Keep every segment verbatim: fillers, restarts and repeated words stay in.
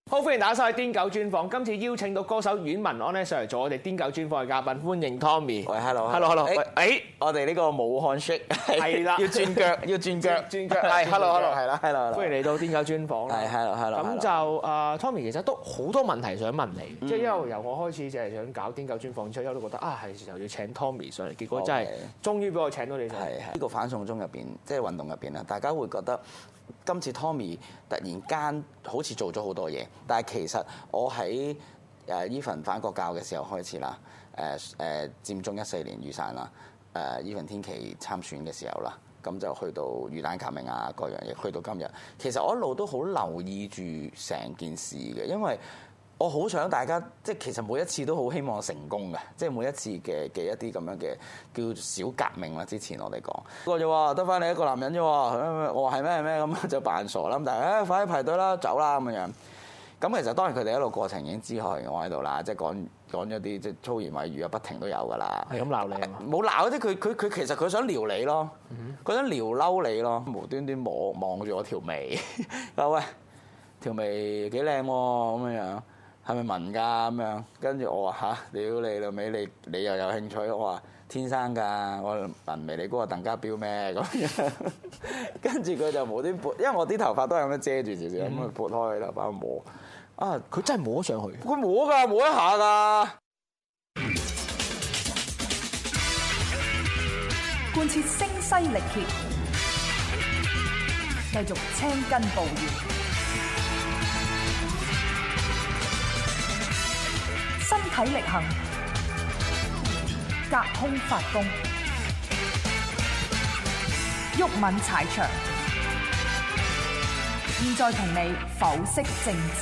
好，歡迎大家收睇《癲狗專訪》。今次邀請到歌手阮文安咧上嚟做我哋《癲狗專訪》嘅嘉賓，歡迎 Tommy。 喂 ，hello，hello，hello。 喂，誒， 我哋呢個武漢 shake 係啦， 要轉腳，要轉腳， 轉腳。 係，hello，hello，係啦，hello。 歡迎嚟到《癲狗專訪》啦。 係，hello，hello。 咁就誒 Tommy 其實都好多問題想問你，即係因為由我開始就係想搞《癲狗專訪》出，一路都覺得啊係時候要請 Tommy 上嚟，結果真係終於俾我請到你上嚟。 係呢個反送中入邊，即係運動入邊啦，大家會覺得今次 Tommy 突然間好似做咗好多嘢，但係其實我喺誒依份反國教嘅時候開始啦，誒誒佔中一四年雨傘啦，誒依份天琪參選嘅時候啦，咁就去到魚蛋革命啊各樣嘢，去到今日，其實我一路都好留意住成件事嘅，因為我好想大家即係其實每一次都好希望成功嘅，即係每一次嘅嘅一啲咁樣嘅叫小革命啦。之前我哋講個就話得翻你一個男人啫喎，我話係咩係咩咁就扮傻啦，但係誒快啲排隊啦，走啦咁樣。咁其實當然佢哋一路過程已經知我我喺度啦，即係講講咗啲即係粗言穢語啊，不停都有㗎啦。 係咁鬧你啊？ 冇鬧，即係佢佢佢其實佢想撩你咯，佢想撩嬲你咯，無端端摸望住我條眉，話喂條眉幾靚喎咁樣。係咪紋㗎咁樣？跟住我話吓，屌你老味，你你又有興趣？我話天生㗎，我紋眉你估我鄧家彪咩咁樣？跟住佢就無端撥，因為我啲頭髮都係咁樣遮住少少，咁佢撥開佢頭髮摸。啊， 佢真係摸上去。 佢摸㗎，摸一下㗎。 貫徹聲嘶力竭，繼續青筋暴現。身體力行，隔空發功，毓民踩場。現在同你剖析政治。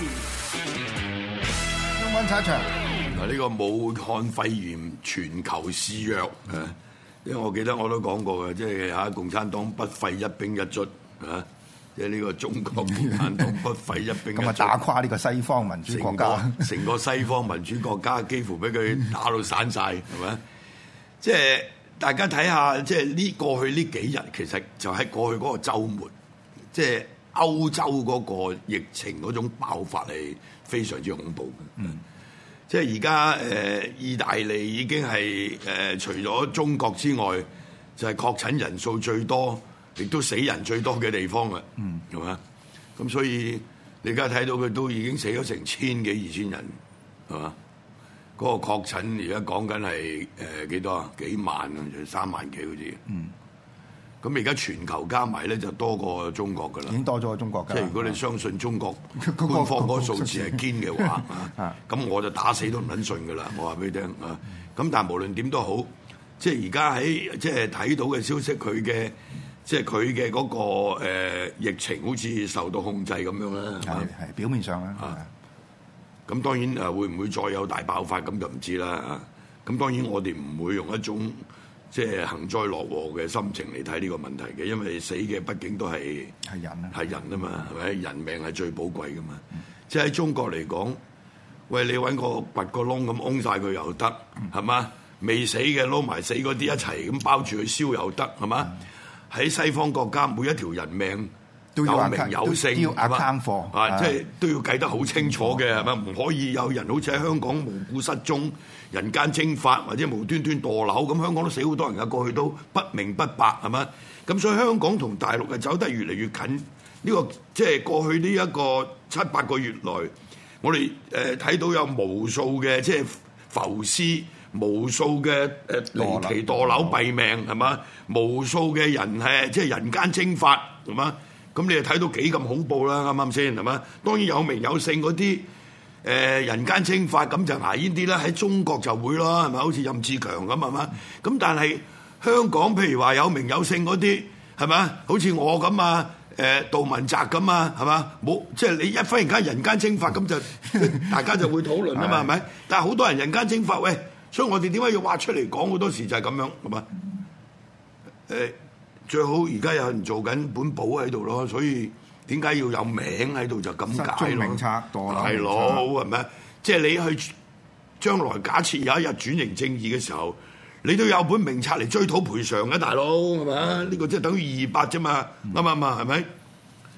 毓民踩場。 嗱，呢個武漢肺炎全球肆虐，誒，因為我記得我都講過嘅，即係嚇共產黨不廢一兵一卒，嚇。即係呢個中國共產黨不廢一兵一卒， 咁啊打垮呢個西方民主國家， 成個西方民主國家幾乎俾佢打到散晒，係咪？即係大家睇下，即係呢過去呢幾日，其實就喺過去嗰個週末，即係歐洲嗰個疫情嗰種爆發係非常之恐怖嘅。嗯，即係而家誒，意大利已經係誒、呃、除咗中國之外，就係、是、確診人數最多，亦都死人最多嘅地方啦，嗯，係嘛？咁所以你而家睇到佢都已經死咗成千幾二千人，係嘛？嗰、那個確診而家講緊係誒幾多啊？幾萬啊？三萬幾好似。嗯。咁而家全球加埋咧就多過中國㗎啦。已經多咗中國㗎。 即係如果你相信中國官方嗰個數字係堅嘅話，咁我就打死都唔撚信㗎啦！我話俾你聽啊。咁但係無論點都好，即係而家喺即係睇到嘅消息，佢嘅。即係佢嘅嗰個、呃、疫情好似受到控制咁樣啦，係係表面上啦。 咁當然誒會唔會再有大爆發咁就唔知啦。咁當然我哋唔會用一種即係幸災樂禍嘅心情嚟睇呢個問題嘅，因為死嘅畢竟都係係人啊， 係人啊嘛，係咪？人命係最寶貴噶嘛。嗯、即係喺中國嚟講，喂你揾個掘個窿咁㧬晒佢又得，係嘛？未死嘅撈埋死嗰啲一齊咁包住佢燒又得，係嘛？喺西方國家，每一條人命有名有姓， 都要壓攤貨， 啊，即係都要計得好清楚嘅，係咪？唔可以有人好似喺香港無故失蹤、人間蒸發或者無端端墮樓，咁香港都死好多人㗎，過去都不明不白，係咪？咁所以香港同大陸係走得越嚟越近。呢個即係過去呢一個七八個月來，我哋誒睇到有無數嘅即係浮屍。無數嘅誒離奇墮樓斃命係嘛？無數嘅人係即係人間蒸發係嘛？咁你就睇到幾咁恐怖啦，啱唔啱先係嘛？當然有名有姓嗰啲誒人間蒸發咁就牙煙啲啦，喺中國就會咯係咪？好似任志強咁係嘛？咁但係香港譬如話有名有姓嗰啲係嘛？好似我咁啊誒杜汶澤咁啊係嘛？冇即係你一忽然間人間蒸發咁就大家就會討論啊嘛係咪？但係好多人人間蒸發喂。所以我哋點解要挖出嚟講？好多時就係咁樣，係嘛？誒，最好而家有人做緊本簿喺度咯，所以點解要有名喺度就咁解咯？ 失蹤名冊， 大佬係咪？即係你去將來假設有一日轉型正義嘅時候，你都有本名冊嚟追討賠償嘅，大佬係咪？呢、嗯、個即係等於二二八啫嘛，啱唔啱啊？係咪？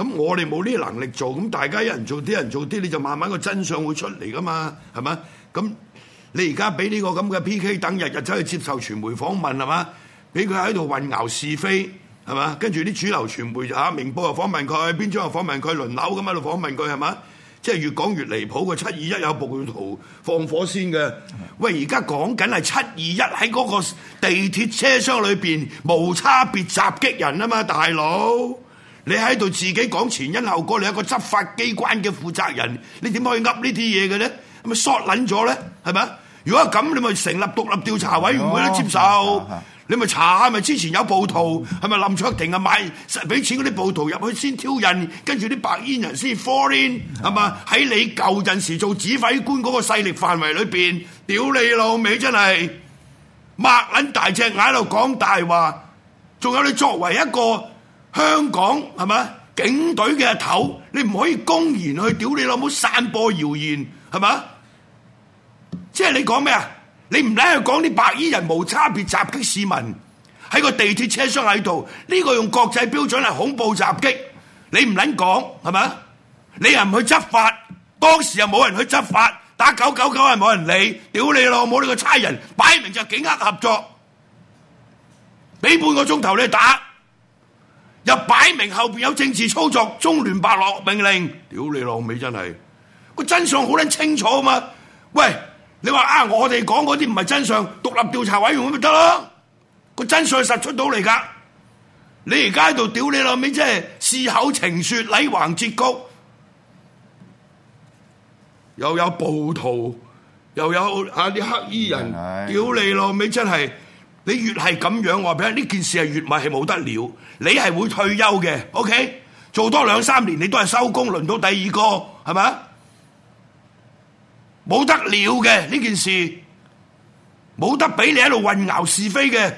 咁我哋冇呢啲能力做，咁大家一人做啲，人做啲，你就慢慢個真相會出嚟噶嘛，係咪？咁你而家俾呢個咁嘅 P K 等日日走去接受傳媒訪問係嘛？俾佢喺度混淆是非係嘛？跟住啲主流傳媒就嚇明報又訪問佢，邊張又訪問佢，輪流咁喺度訪問佢係嘛？即係越講越離譜。個七二一有暴徒放火先嘅，喂！而家講緊係七二一喺嗰個地鐵車廂裏邊無差別襲擊人啊嘛，大佬！你喺度自己講前因後果，你係一個執法機關嘅負責人，你點可以噏呢啲嘢嘅咧？咁咪縮撚咗咧？係咪？如果咁，你咪成立獨立調查委員會都接受。哦啊啊、你咪查下，咪之前有暴徒係咪林卓廷啊買俾錢嗰啲暴徒入去先挑釁，跟住啲白衣人先 fall in 係嘛？喺你舊陣時做指揮官嗰個勢力範圍裏邊，屌你老味真係擘撚大隻眼喺度講大話，仲有你作為一個香港係嘛警隊嘅頭，你唔可以公然去屌你老母散播謠言係嘛？即係你講咩啊？你唔撚去講啲白衣人無差別襲擊市民喺個地鐵車廂喺度，呢個用國際標準係恐怖襲擊，你唔撚講係咪？你又唔去執法，當時又冇人去執法，打九九九係冇人理，屌你老母呢個差人，擺明就警黑合作，俾半個鐘頭你打，又擺明後邊有政治操作，中聯辦落命令，屌你老味真係個真相好撚清楚啊嘛！喂！你話啊，我哋講嗰啲唔係真相，獨立調查委員會咪得咯？個真相實出到嚟㗎。你而家喺度屌你老味，即係事口情説，禮橫折曲，又有暴徒，又有啊啲黑衣人，屌你老味真係。你越係咁樣，我話俾你聽，呢件事係越咪係冇得了。你係會退休嘅 ，OK？做多兩三年，你都係收工，輪到第二個，係咪啊？冇得了嘅呢件事，冇得俾你喺度混淆是非嘅。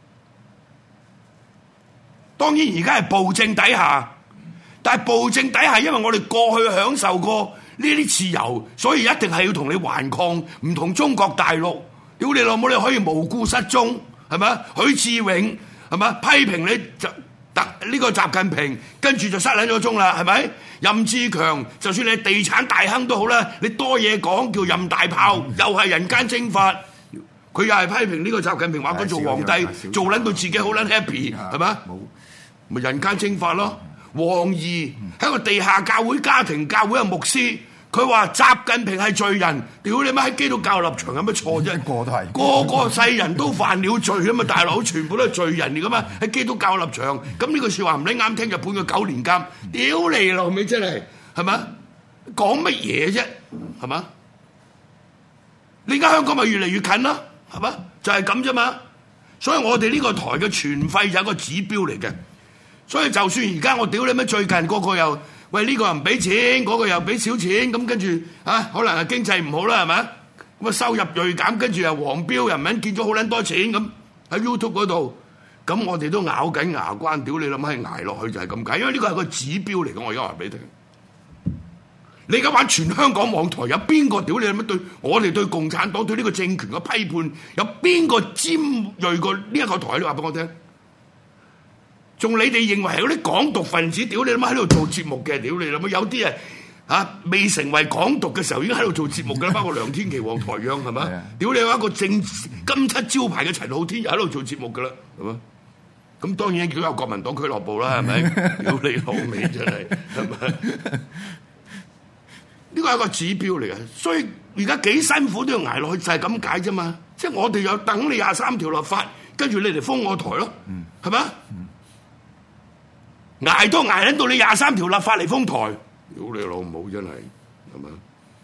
當然而家係暴政底下，但係暴政底下，因為我哋過去享受過呢啲自由，所以一定係要同你頑抗，唔同中國大陸。屌你老母，你可以無故失蹤，係咪啊？許志永係咪批評你就特呢個習近平，跟住就失兩個鐘啦，係咪？任志強，就算你係地產大亨都好啦，你多嘢講叫任大炮，嗯、又係人間蒸發，佢又係批評呢個習近平話佢做皇帝，做撚到自己好撚 happy，係咪？咪人間蒸發咯。王怡係一個地下教會家庭教會嘅牧師，佢話習近平係罪人，屌你媽喺基督教立場有乜錯啫？個個都係，個個世人都犯了罪啊嘛！大佬全部都係罪人嚟噶嘛？喺基督教立場，咁呢句説話唔理啱聽，就判佢九年監。屌你老味真係，係嘛？講乜嘢啫？係嘛？你而家香港咪越嚟越近咯？係嘛？就係咁啫嘛。所以我哋呢個台嘅傳費就係一個指標嚟嘅。所以就算而家我屌你乜最近個個又喂呢、這個又唔俾錢，嗰、那個又俾少錢，咁跟住啊可能係經濟唔好啦，係咪？咁啊收入鋭減，跟住又黃標又唔肯見咗好撚多錢咁喺 YouTube 嗰度，咁我哋都咬緊牙關，屌你諗係捱落去就係咁解，因為呢個係個指標嚟嘅。我而家話俾你聽，你而家玩全香港網台有邊個屌你諗乜對我哋對共產黨對呢個政權嘅批判有邊個尖鋭過呢一個台？你話俾我聽。仲你哋認為係嗰啲港獨分子，屌你諗喺度做節目嘅，屌你諗有啲啊嚇未成為港獨嘅時候已經喺度做節目嘅啦，包括梁天琦、黃台仰係嘛？屌你有一個正金漆招牌嘅陳浩天又喺度做節目嘅啦，係嘛？咁當然叫有國民黨俱樂部啦，係咪？屌你老味真係係咪？呢個係一個指標嚟嘅，所以而家幾辛苦都要捱落去，就係咁解啫嘛。即係我哋有等你廿三條立法，跟住你嚟封我台咯，係咪？捱都捱緊到你廿三條立法嚟封台，屌你老母真係，係咪？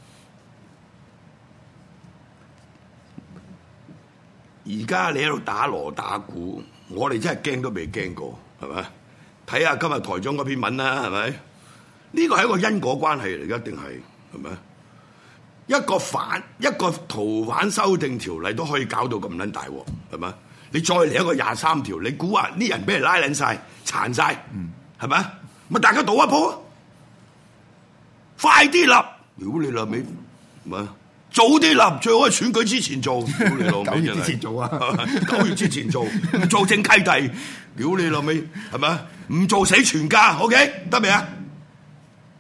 而家你喺度打鑼打鼓，我哋真係驚都未驚過，係咪？睇下今日台長嗰篇文啦，係咪？呢個係一個因果關係嚟，一定係，係咪？一個反一個逃犯修訂條例都可以搞到咁撚大鑊，係咪？你再嚟一個廿三條，你估下啲人俾人拉撚晒、殘晒？嗯係咪？咪大家賭一鋪啊！快啲立，屌你老味，咪早啲立，最好係選舉之前做。屌你老味，九月之前做啊！九月之前做，唔做正契弟。屌你老味，係咪？唔做死全家。OK，得未啊？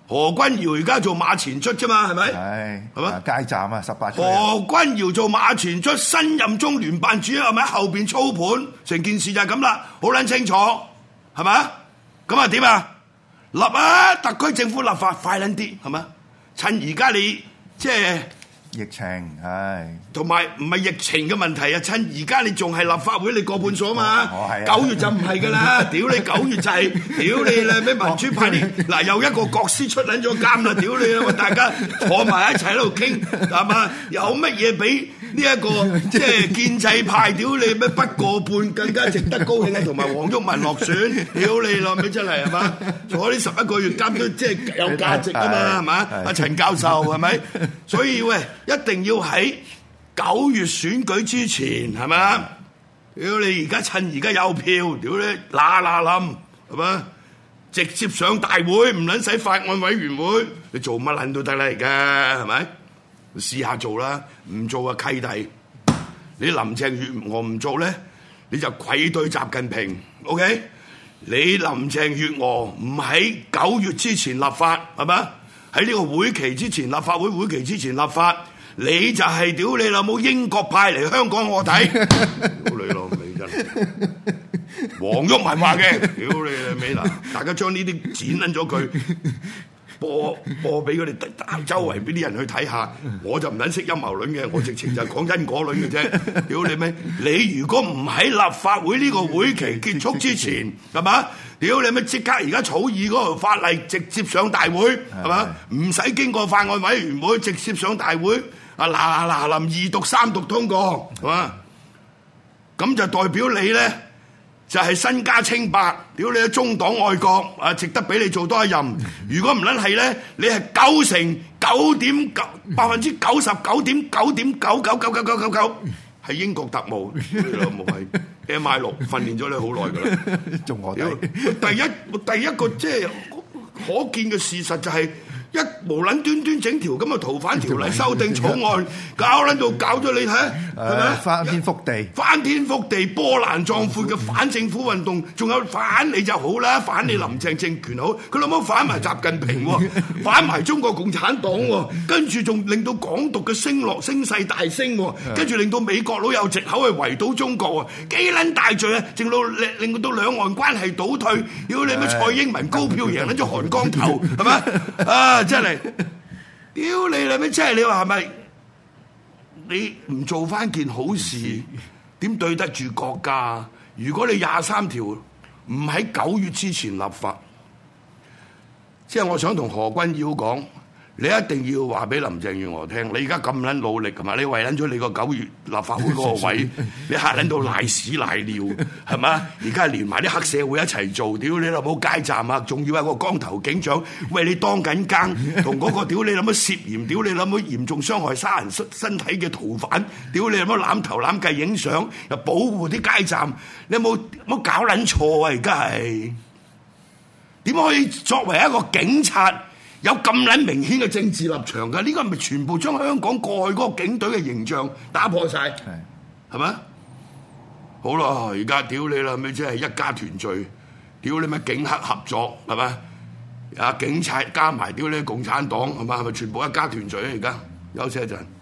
何君堯而家做馬前卒啫嘛，係咪？ 係係嘛？ 街站啊，十八區。 何君堯做馬前卒，新任中聯辦主任係咪喺後邊操盤？成件事就係咁啦，好撚清楚，係咪？咁啊點啊？立啊！特區政府立法快撚啲，係咪？趁而家你即係疫情係， 同埋唔係疫情嘅問題啊！趁而家你仲係立法會，你過半數嘛？ 哦係啊九月就唔係噶啦！屌你九月就係、是，屌你啦！咩民主派啲嗱又一個國師出撚咗監啦！屌你啦！大家坐埋一齊喺度傾係嘛？有乜嘢比呢一個即係建制派？屌你咩不過半更加值得高興啊！同埋黃毓民落選，屌你啦！咩真係係嘛？坐呢十一個月監都即係有價值啊嘛？係嘛？阿陳教授係咪？所以喂。一定要喺九月選舉之前係咪？屌你而家趁而家有票，屌你嗱嗱冧係嘛？直接上大會，唔撚使法案委員會，你做乜撚都得啦而家係咪？試下做啦，唔做啊契弟。你林鄭月娥唔做咧，你就愧對習近平。OK？你林鄭月娥唔喺九月之前立法係咪？喺呢個會期之前，立法會會期之前立法。你就係屌你老母英國派嚟香港我睇，屌你老味真係，黃毓民話嘅，屌你老味嗱，大家將呢啲剪撚咗佢，播播俾佢哋周圍邊啲人去睇下，我就唔撚識陰謀論嘅，我直情就係講因果論嘅啫，屌你咩？你如果唔喺立法會呢個會期結束之前，係嘛？屌你咩？即刻而家草擬嗰條法例，直接上大會，係嘛？唔使經過法案委員會，直接上大會。啊嗱嗱臨二讀三讀通過係嘛？咁就代表你咧就係、是、身家清白，屌你係中黨愛國啊，值得俾你做多一任。如果唔撚係咧，你係九成九點九百分之九十九點九點九九九九九九九係英國特務，冇係 M I 六訓練咗你好耐㗎啦， 仲我哋第一第一個即係可見嘅事實就係、是。一無撚端端整條咁嘅逃犯條例修訂草案，搞撚到搞咗你睇，係咪？ 翻天覆地， 翻天覆地，波瀾壯闊嘅反政府運動，仲有反你就好啦，反你林鄭政權好，佢老母反埋習近平喎，反埋中國共產黨喎，跟住仲令到港獨嘅聲落聲勢大升喎，跟住令到美國佬有藉口去圍堵中國喎，幾撚大罪啊！令到令令到兩岸關係倒退，屌你乜蔡英文高票贏撚咗韓江頭，係咪啊？真係，屌你啦咩！真係你話係咪？你唔做翻件好事，點對得住國家？如果你廿三條唔喺九月之前立法，即係我想同何君堯講，你一定要話俾林鄭月娥聽，你而家咁撚努力係嘛？你為撚咗你個九月立法會嗰個位，你嚇撚到賴屎賴尿係嘛？而家連埋啲黑社會一齊做，屌你老母街站啊！仲要係個光頭警長為你當緊更，同嗰個屌你老母涉嫌屌你老母嚴重傷害殺人身體嘅逃犯，屌你老母攬頭攬計影相，又保護啲街站，你有冇冇搞撚錯啊？而家係點可以作為一個警察？有咁撚明顯嘅政治立場㗎，呢個係咪全部將香港過去嗰個警隊嘅形象打破晒？係係咪？好啦，而家屌你啦，咪即係一家團聚，屌你咪警黑合作係咪？啊警察加埋屌你共產黨係咪？係咪全部一家團聚啊？而家休息一陣。